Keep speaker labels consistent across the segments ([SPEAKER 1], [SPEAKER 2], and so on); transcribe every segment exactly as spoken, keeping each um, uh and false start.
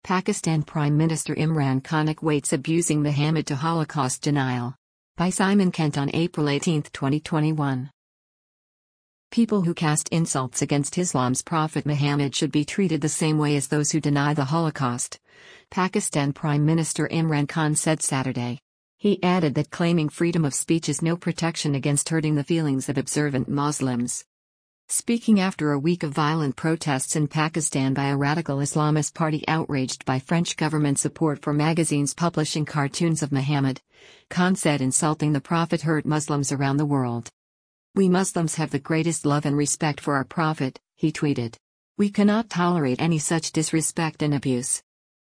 [SPEAKER 1] Pakistan Prime Minister Imran Khan equates abusing Muhammad to Holocaust denial. By Simon Kent on April eighteenth, twenty twenty-one. People who cast insults against Islam's Prophet Muhammad should be treated the same way as those who deny the Holocaust, Pakistan Prime Minister Imran Khan said Saturday. He added that claiming freedom of speech is no protection against hurting the feelings of observant Muslims. Speaking after a week of violent protests in Pakistan by a radical Islamist party outraged by French government support for magazines publishing cartoons of Muhammad, Khan said insulting the Prophet hurt Muslims around the world. "We Muslims have the greatest love and respect for our Prophet," he tweeted. "We cannot tolerate any such disrespect and abuse.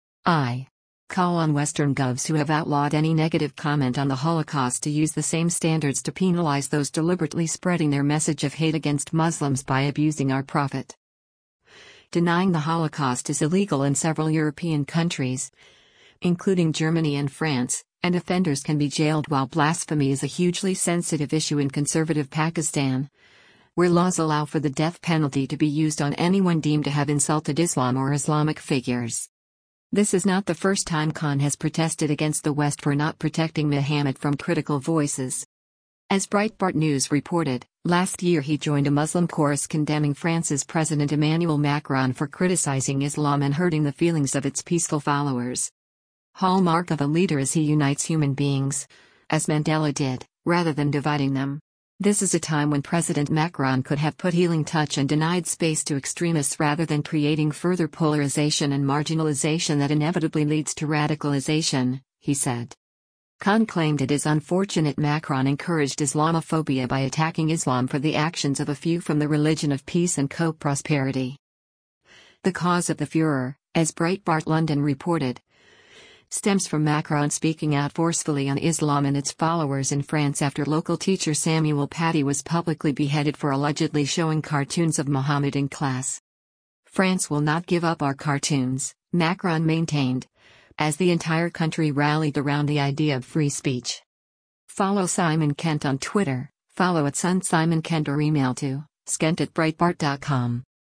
[SPEAKER 1] I call on Western govs who have outlawed any negative comment on the Holocaust to use the same standards to penalize those deliberately spreading their message of hate against Muslims by abusing our Prophet." Denying the Holocaust is illegal in several European countries, including Germany and France, and offenders can be jailed, while blasphemy is a hugely sensitive issue in conservative Pakistan, where laws allow for the death penalty to be used on anyone deemed to have insulted Islam or Islamic figures. This is not the first time Khan has protested against the West for not protecting Muhammad from critical voices. As Breitbart News reported, last year he joined a Muslim chorus condemning France's President Emmanuel Macron for criticizing Islam and hurting the feelings of its peaceful followers. Hallmark of a leader is he unites human beings, as Mandela did, rather than dividing them. This is a time when President Macron could have put healing touch and denied space to extremists rather than creating further polarization and marginalization that inevitably leads to radicalization, he said. Khan claimed it is unfortunate Macron encouraged Islamophobia by attacking Islam for the actions of a few from the religion of peace and co-prosperity. The cause of the furor, as Breitbart London reported, stems from Macron speaking out forcefully on Islam and its followers in France after local teacher Samuel Paty was publicly beheaded for allegedly showing cartoons of Muhammad in class. "France will not give up our cartoons," Macron maintained, as the entire country rallied around the idea of free speech. Follow Simon Kent on Twitter, follow at Sun Simon Kent or email to skent at breitbart dot com.